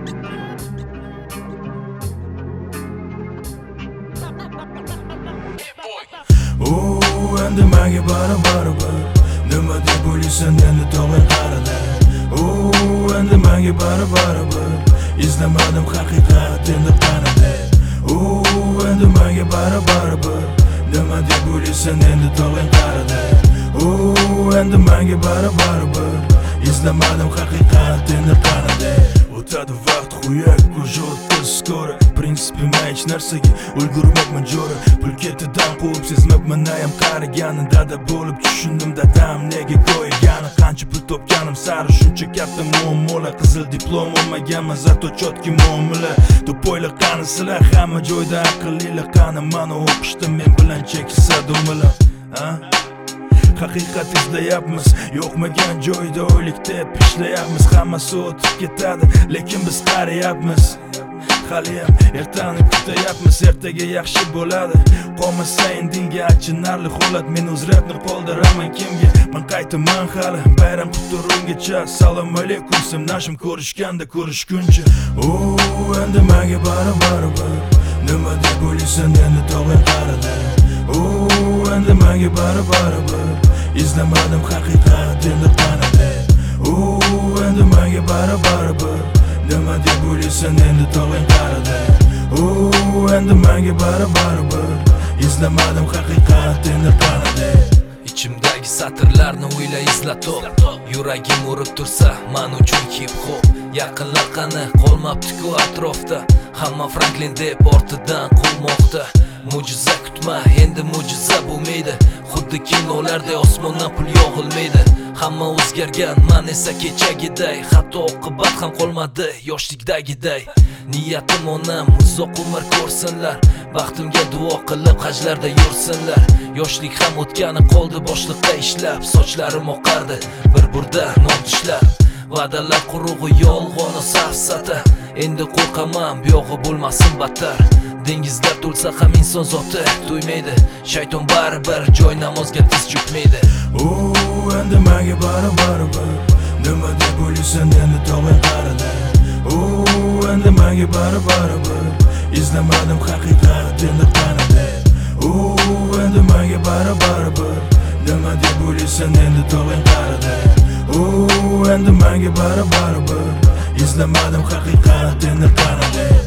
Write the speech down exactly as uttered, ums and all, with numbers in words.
O endi menga bari-baribir nima deb o'ylaysan endi tog'ing qarida. O endi menga bari-baribir izlamadim haqiqat endi qanida. O endi menga bari-baribir nima deb o'ylaysan endi tog'ing qarida. O endi menga bari-baribir izlamadim haqiqat endi qanida. O'tadi vaqt xuyak ko'zotda skora. Prinsipim hech narsaga ulgurmabman jo'ra. Pul ketidan quvib sezmabman ayam qariganin. Dada bo'lib tushundim dadam nega qo'ygani. Qancha pul topganim sari shuncha katta muammolar. Qizil diplom olmaganman zato chotki muomala. To'poylar qani sizlar hamma joyda aqllilar qani. Mana o'qishda men bilan chekisa do'milar. Ha? Haqiqat izlayapmiz, yo'qmagan joyda o'ylik deb ishlayapmiz. Hammasi o'tib ketadi, lekin biz qarayapmiz. Haliyam ertani kutayapmiz, ertaga yaxshi bo'ladi. Qolmasa endinga achinarli holat. Men o'z rapni qoldiraman kimga? Men qaytaman hali bayram quturungacha. Salom alaykum, simnashim ko'rishganda ko'rishguncha. O endi menga bari-baribir nima deb o'ylaysan endi tog'ing qarida. O endi menga bari-baribir izlamadim haqiqat endi qanida. O endi menga bari-baribir nima deb o'ylaysan endi tog'ing qarida. O endi menga bari-baribir izlamadim haqiqat endi qanida. Ichimdagi satrlarni o'yla izla top. Yuragim urib tursa men uchun hip hop. Yaqinlar qani qolmabdi-ku atrofda. Hamma Franklin deb ortidan quvmoqda. Mo'jiza kutma, endi mo'jiza bo'lmaydi. Xuddi kinolarda osmondan pul yog'ilmaydi. Hamma o'zgargan, men esa kechagiday. Hatto oqibat ham qolmadi yoshlikdagiday. Niyatim onam uzoq umr ko'rsinlar. Baxtimga duo qilib hajlarda yursinlar. Yoshlik ham o'tgani qoldi boshliqqa ishlab. Sochlarim oqardi bir burda non tishlab. Va'dalar qurug'i yolg'on va safsata. Endi qo'rqaman buyog'i bo'lmasin battar. Dengizlar to'lsa ham inson zoti to'ymaydi. Shayton baribir joy namozga tiz cho'kmaydi. O endi menga bari-baribir nima deb o'ylaysan endi tog'ing qarida. O endi menga bari-baribir izlamadim haqiqat endi qanida. O endi menga bari-baribir nima deb o'ylaysan endi tog'ing qarida. O endi menga bari-baribir izlamadim haqiqat endi qanida.